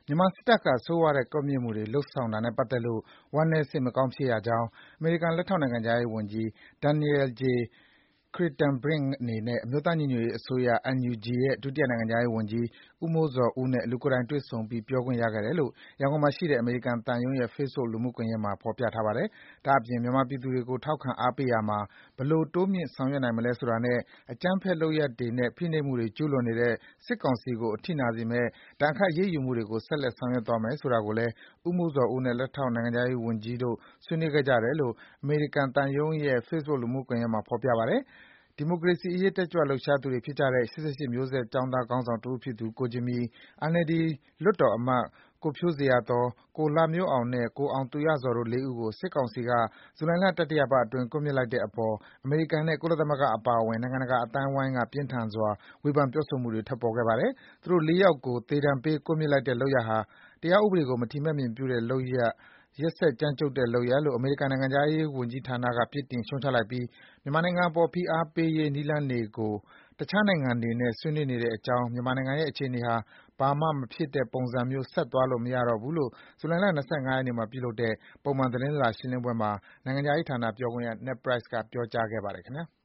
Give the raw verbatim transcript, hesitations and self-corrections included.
မြန်မာစစ်တပ်က ဆိုးရွားတဲ့ ကွပ်မျက်မှုတွေ လုပ်ဆောင်တာနဲ့ပတ်သက်လို့ ဝမ်းနည်း စိတ်မကောင်းဖြစ်ရကြောင်း အမေရိကန် လက်ထောက်နိုင်ငံခြားရေးဝန်ကြီး Daniel J. Kritenbrink အနေနဲ့ အမျိုးသားညီညွတ်ရေးအစိုးရ အန် ယူ ဂျီ ရဲ့ ဒုတိယနိုင်ငံခြားရေးဝန်ကြီး ဦးမိုးဇော်ဦးနဲ့ လူကိုယ်တိုင် တွေ့ဆုံပြီး ပြောခွင့်ရခဲ့တယ်လို့ ရန်ကုန်မှာရှိတဲ့ အမေရိကန်သံရုံးရဲ့ Facebook လူမှုကွန်ယက်မှာ ဖော်ပြထားပါတယ်။ ဒါ့အပြင် မြန်မာပြည်သူတွေကို ထောက်ခံအားပေးရာမှာ ဘယ်လို တိုးမြှင့် ဆောင်ရွက်နိုင်မလဲဆိုတာနဲ့ အကြမ်းဖက်လုပ်ရပ်တွေနဲ့ ဖိနှိပ်မှုတွေ ကျူးလွန်နေတဲ့ စစ်ကောင်စီကို အထိနာစေမယ့် ဒဏ်ခတ် အရေးယူမှုတွေကို ဆက်လက် ဆောင်ရွက်သွားမယ်ဆိုတာကိုလည်း ဦးမိုးဇော်ဦးနဲ့ လက်ထောက်နိုင်ငံခြားရေးဝန်ကြီးတို့ ဆွေးနွေးခဲ့ကြတယ်လို့ အမေရိကန်သံရုံးရဲ့ Facebook လူမှုကွန်ယက်မှာ ဖော်ပြပါတယ်။ ဒီမိုကရေစီအရေး တက်ကြွလှုပ်ရှားသူတွေဖြစ်ကြတဲ့ ၈၈ မျိုးဆက်ကျောင်းသားခေါင်းဆောင်တဦးဖြစ်သူ ကိုဂျင်မီ၊ အန်အယ်လ်ဒီ လွှတ်တော်အမတ် ကိုဖြိုးဇေယျာသော်၊ ကိုလှမျိုးအောင်နဲ့ ကိုအောင်သူရဇော်တို့ လေးဦးကို စစ်ကောင်စီက ဇူလိုင်လ တတိယပတ်အတွင်း ကွပ်မျက်လိုက်တဲ့အပေါ် အမေရိကန်နဲ့ ကုလသမဂ္ဂအပါအဝင် နိုင်ငံတကာအသိုင်းအဝိုင်းက ပြင်းထန်စွာ ဝေဖန် ပြောဆိုမှုတွေ ထွက်ပေါ်ခဲ့ပါတယ်။ သူတို့ လေးယောက်ကို သေဒဏ်ပေး ကွပ်မျက်လိုက်တဲ့ လုပ်ရပ်ဟာ တရားဥပဒေကို မထီမဲ့မြင်ပြုတဲ့လုပ်ရပ်၊ ရက်စက် ကြမ်းကြုတ်တဲ့လုပ်ရပ်လို့ အမေရိကန်နိုင်ငံခြားရေးဝန်ကြီးဌာနက ပြစ်တင် ရှုတ်ချလိုက်ပြီး မြန်မာနိုင်ငံအပေါ် ဖိအားပေးရေး နည်းလမ်းတွေကို တခြားနိုင်ငံတွေနဲ့ ဆွေးနွေးနေတဲ့အကြောင်း၊ မြန်မာနိုင်ငံရဲ့ အခြေအနေဟာ ဘာမှမဖြစ်တဲ့ပုံစံမျိုး ဆက်သွားလို့ မရတော့ဘူးလို့ ဇူလိုင်လ ၂၅ ရက်နေ့မှာ ပြုလုပ်တဲ့ ပုံမှန် သတင်းစာရှင်းလင်းပွဲမှာ နိုင်ငံခြားရေးဌာန ပြောခွင့်ရ Ned Price က ပြောကြားခဲ့ပါတယ် ခင်ဗျာ။